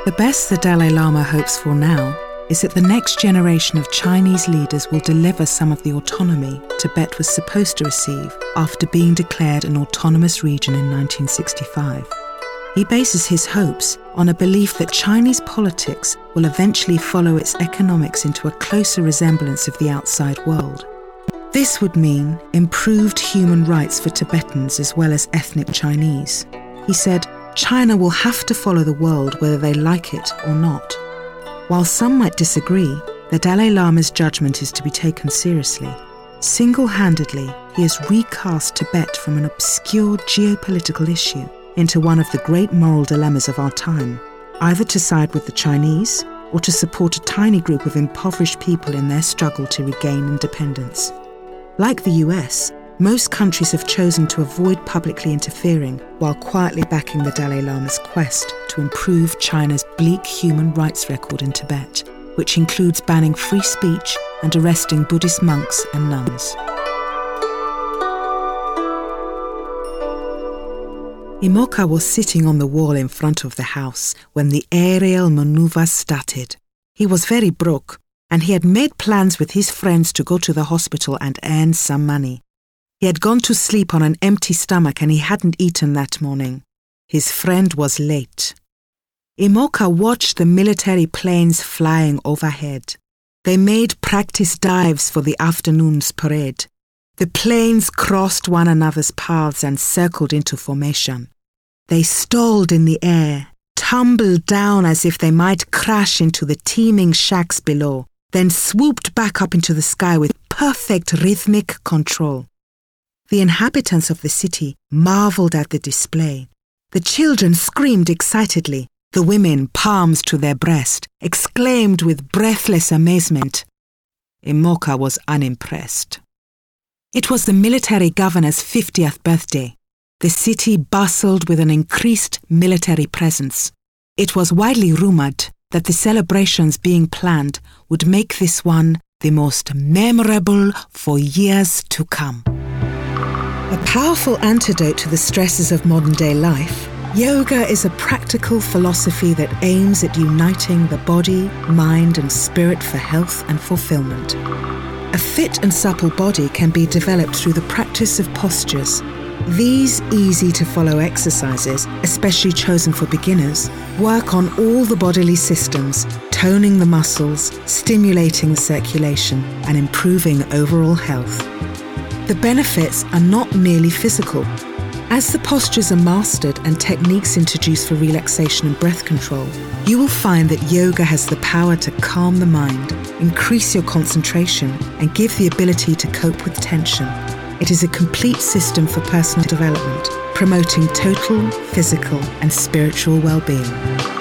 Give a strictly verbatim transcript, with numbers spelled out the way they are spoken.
The best the Dalai Lama hopes for now is that the next generation of Chinese leaders will deliver some of the autonomy Tibet was supposed to receive after being declared an autonomous region in nineteen sixty-five. He bases his hopes on a belief that Chinese politics will eventually follow its economics into a closer resemblance of the outside world. This would mean improved human rights for Tibetans as well as ethnic Chinese. He said, China will have to follow the world whether they like it or not. While some might disagree, the Dalai Lama's judgment is to be taken seriously. Single-handedly, he has recast Tibet from an obscure geopolitical issue into one of the great moral dilemmas of our time, either to side with the Chinese or to support a tiny group of impoverished people in their struggle to regain independence. Like the U S, most countries have chosen to avoid publicly interfering while quietly backing the Dalai Lama's quest to improve China's bleak human rights record in Tibet, which includes banning free speech and arresting Buddhist monks and nuns. Imoca was sitting on the wall in front of the house when the aerial maneuver started. He was very broke, and he had made plans with his friends to go to the hospital and earn some money. He had gone to sleep on an empty stomach and he hadn't eaten that morning. His friend was late. Imoca watched the military planes flying overhead. They made practice dives for the afternoon's parade. The planes crossed one another's paths and circled into formation. They stalled in the air, tumbled down as if they might crash into the teeming shacks below, then swooped back up into the sky with perfect rhythmic control. The inhabitants of the city marveled at the display. The children screamed excitedly. The women, palms to their breast, exclaimed with breathless amazement. Imoca was unimpressed. It was the military governor's fiftieth birthday. The city bustled with an increased military presence. It was widely rumoured that the celebrations being planned would make this one the most memorable for years to come. A powerful antidote to the stresses of modern-day life, yoga is a practical philosophy that aims at uniting the body, mind and spirit for health and fulfillment. A fit and supple body can be developed through the practice of postures. These easy-to-follow exercises, especially chosen for beginners, work on all the bodily systems, toning the muscles, stimulating the circulation, and improving overall health. The benefits are not merely physical. As the postures are mastered and techniques introduced for relaxation and breath control, you will find that yoga has the power to calm the mind, increase your concentration, and give the ability to cope with tension. It is a complete system for personal development, promoting total physical and spiritual well-being.